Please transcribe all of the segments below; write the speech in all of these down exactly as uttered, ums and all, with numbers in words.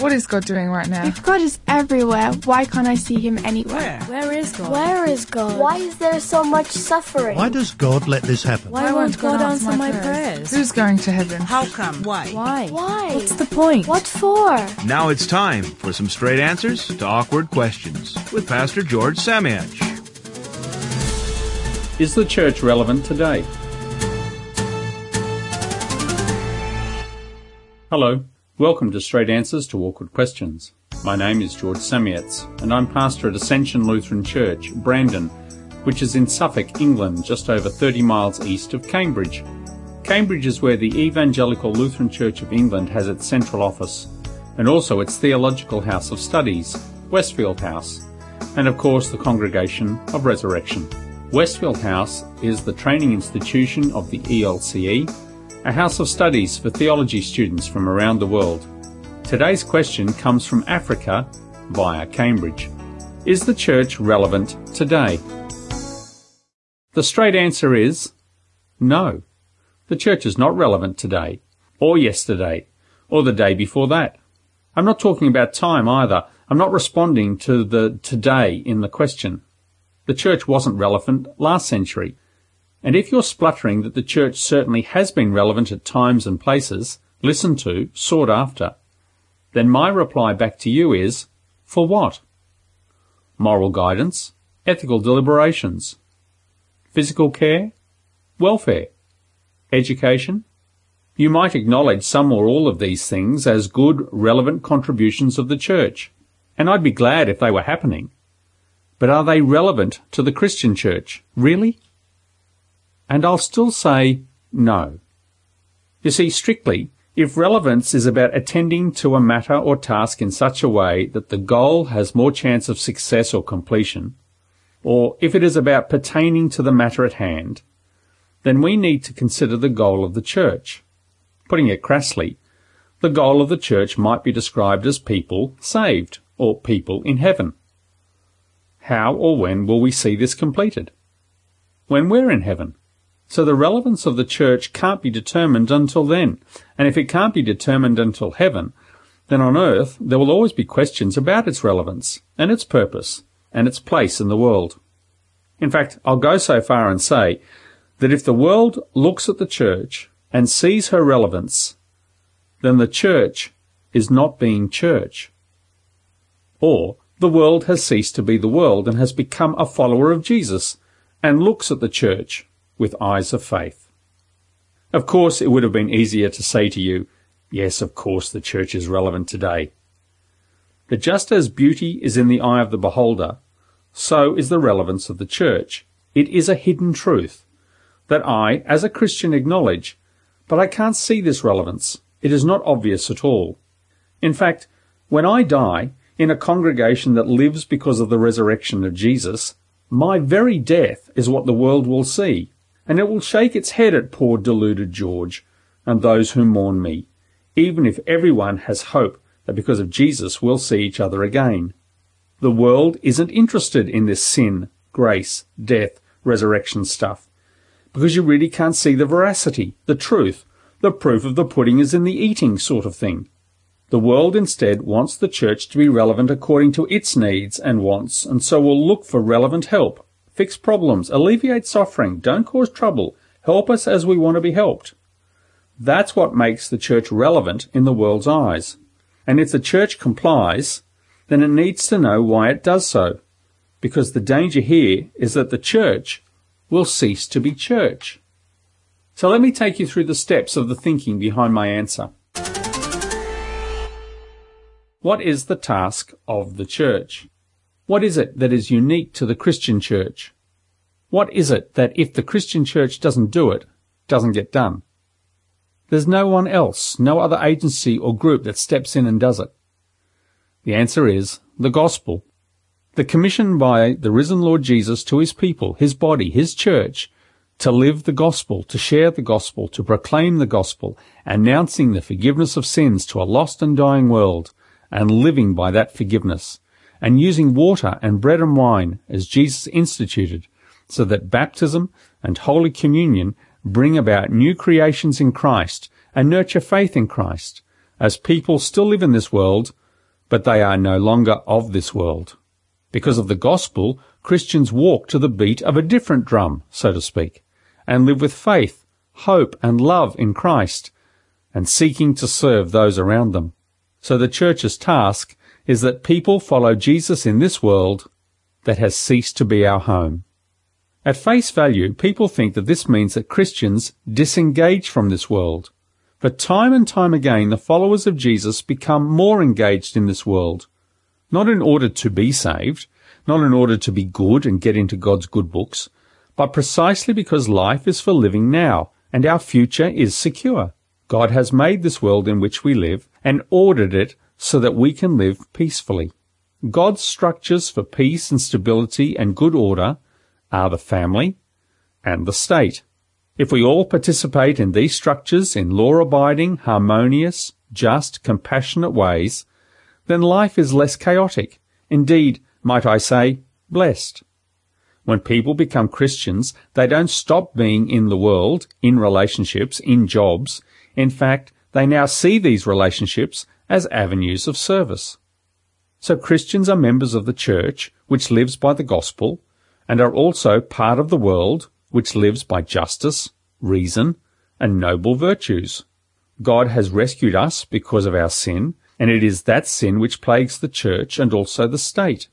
What is God doing right now? If God is everywhere, why can't I see him anywhere? Where? Where is God? Where is God? Why is there so much suffering? Why does God let this happen? Why, Why won't God, God answer my prayers? prayers? Who's going to heaven? How come? Why? Why? Why? What's the point? What for? Now it's time for some straight answers to awkward questions with Pastor George Samiach. Is the church relevant today? Hello, welcome to Straight Answers to Awkward Questions. My name is George Samiach, and I'm pastor at Ascension Lutheran Church, Brandon, which is in Suffolk, England, just over thirty miles east of Cambridge. Cambridge is where the Evangelical Lutheran Church of England has its central office, and also its Theological House of Studies, Westfield House, and of course the Congregation of Resurrection. Westfield House is the training institution of the E L C E, a house of studies for theology students from around the world. Today's question comes from Africa via Cambridge. Is the church relevant today? The straight answer is no. The church is not relevant today, or yesterday, or the day before that. I'm not talking about time either. I'm not responding to the today in the question. The church wasn't relevant last century. And if you're spluttering that the church certainly has been relevant at times and places, listened to, sought after, then my reply back to you is, for what? Moral guidance, ethical deliberations, physical care, welfare, education. You might acknowledge some or all of these things as good, relevant contributions of the church, and I'd be glad if they were happening. But are they relevant to the Christian church? Really? And I'll still say no. You see, strictly, if relevance is about attending to a matter or task in such a way that the goal has more chance of success or completion, or if it is about pertaining to the matter at hand, then we need to consider the goal of the church. Putting it crassly, the goal of the church might be described as people saved, or people in heaven. How or when will we see this completed? When we're in heaven. So the relevance of the church can't be determined until then. And if it can't be determined until heaven, then on earth there will always be questions about its relevance and its purpose and its place in the world. In fact, I'll go so far and say that if the world looks at the church and sees her relevance, then the church is not being church. Or the world has ceased to be the world and has become a follower of Jesus and looks at the church with eyes of faith. Of course, it would have been easier to say to you, yes, of course the church is relevant today. But just as beauty is in the eye of the beholder, so is the relevance of the church. It is a hidden truth that I, as a Christian, acknowledge, but I can't see this relevance. It is not obvious at all. In fact, when I die in a congregation that lives because of the resurrection of Jesus, my very death is what the world will see, and it will shake its head at poor deluded George and those who mourn me, even if everyone has hope that because of Jesus we'll see each other again. The world isn't interested in this sin, grace, death, resurrection stuff, because you really can't see the veracity, the truth, the proof of the pudding is in the eating sort of thing. The world instead wants the church to be relevant according to its needs and wants, and so will look for relevant help. Fix problems, alleviate suffering, don't cause trouble, help us as we want to be helped. That's what makes the church relevant in the world's eyes. And if the church complies, then it needs to know why it does so, because the danger here is that the church will cease to be church. So let me take you through the steps of the thinking behind my answer. What is the task of the church? What is it that is unique to the Christian church? What is it that if the Christian church doesn't do it, doesn't get done? There's no one else, no other agency or group that steps in and does it. The answer is the gospel. The commission by the risen Lord Jesus to his people, his body, his church, to live the gospel, to share the gospel, to proclaim the gospel, announcing the forgiveness of sins to a lost and dying world, and living by that forgiveness, and using water and bread and wine as Jesus instituted, so that baptism and Holy Communion bring about new creations in Christ and nurture faith in Christ, as people still live in this world, but they are no longer of this world. Because of the gospel, Christians walk to the beat of a different drum, so to speak, and live with faith, hope, and love in Christ, and seeking to serve those around them. So the church's task is that people follow Jesus in this world that has ceased to be our home. At face value, people think that this means that Christians disengage from this world. But time and time again, the followers of Jesus become more engaged in this world, not in order to be saved, not in order to be good and get into God's good books, but precisely because life is for living now, and our future is secure. God has made this world in which we live and ordered it so that we can live peacefully. God's structures for peace and stability and good order are the family and the state. If we all participate in these structures in law-abiding, harmonious, just, compassionate ways, then life is less chaotic. Indeed, might I say, blessed. When people become Christians, they don't stop being in the world, in relationships, in jobs. In fact, they now see these relationships as avenues of service. So Christians are members of the church, which lives by the gospel, and are also part of the world, which lives by justice, reason, and noble virtues. God has rescued us because of our sin, and it is that sin which plagues the church and also the state.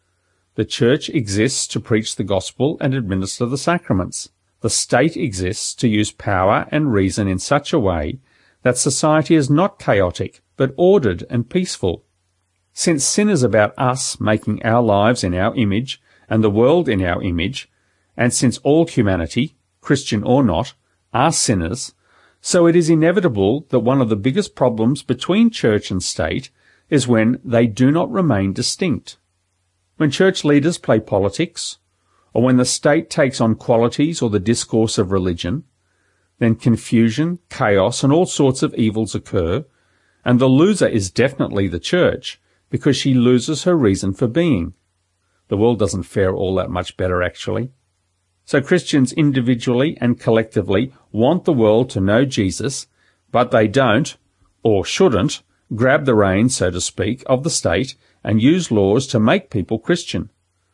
The church exists to preach the gospel and administer the sacraments. The state exists to use power and reason in such a way that society is not chaotic, but ordered and peaceful. Since sin is about us making our lives in our image and the world in our image, and since all humanity, Christian or not, are sinners, so it is inevitable that one of the biggest problems between church and state is when they do not remain distinct. When church leaders play politics, or when the state takes on qualities or the discourse of religion, then confusion, chaos, and all sorts of evils occur, and the loser is definitely the church, because she loses her reason for being. The world doesn't fare all that much better, actually. So Christians individually and collectively want the world to know Jesus, but they don't, or shouldn't, grab the reins, so to speak, of the state and use laws to make people Christian.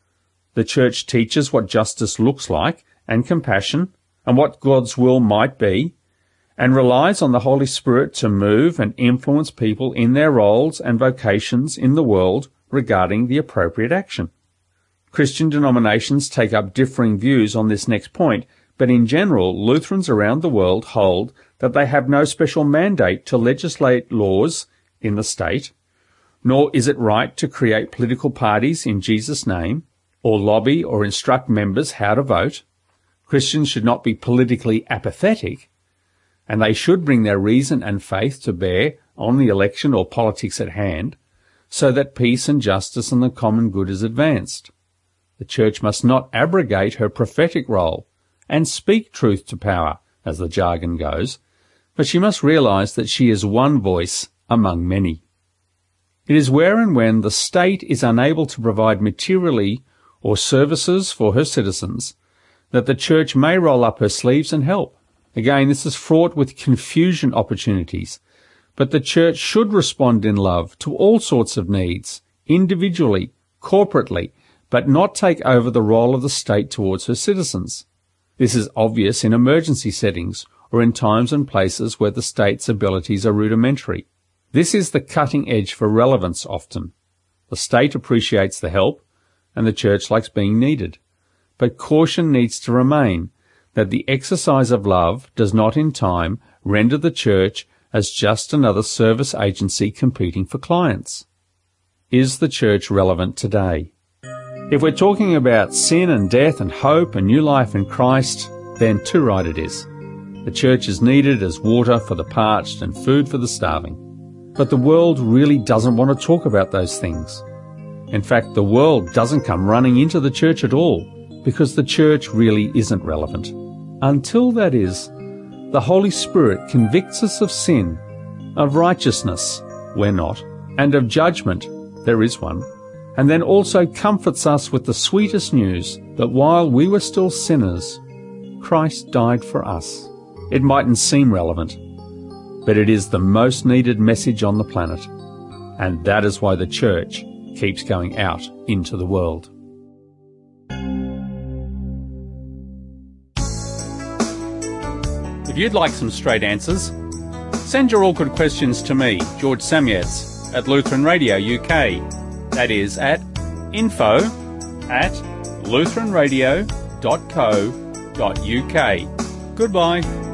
The church teaches what justice looks like and compassion and what God's will might be, and relies on the Holy Spirit to move and influence people in their roles and vocations in the world regarding the appropriate action. Christian denominations take up differing views on this next point, but in general, Lutherans around the world hold that they have no special mandate to legislate laws in the state, nor is it right to create political parties in Jesus' name, or lobby or instruct members how to vote. Christians should not be politically apathetic, and they should bring their reason and faith to bear on the election or politics at hand, so that peace and justice and the common good is advanced. The church must not abrogate her prophetic role and speak truth to power, as the jargon goes, but she must realize that she is one voice among many. It is where and when the state is unable to provide materially or services for her citizens that the church may roll up her sleeves and help. Again, this is fraught with confusion opportunities, but the church should respond in love to all sorts of needs, individually, corporately, but not take over the role of the state towards her citizens. This is obvious in emergency settings or in times and places where the state's abilities are rudimentary. This is the cutting edge for relevance often. The state appreciates the help, and the church likes being needed. But caution needs to remain that the exercise of love does not in time render the church as just another service agency competing for clients. Is the church relevant today? If we're talking about sin and death and hope and new life in Christ, then too right it is. The church is needed as water for the parched and food for the starving. But the world really doesn't want to talk about those things. In fact, the world doesn't come running into the church at all, because the church really isn't relevant. Until, that is, the Holy Spirit convicts us of sin, of righteousness, we're not, and of judgment, there is one, and then also comforts us with the sweetest news that while we were still sinners, Christ died for us. It mightn't seem relevant, but it is the most needed message on the planet. And that is why the church keeps going out into the world. If you'd like some straight answers, send your awkward questions to me, George Samietz, at Lutheran Radio U K. That is at info at lutheran radio dot co dot uk. Goodbye.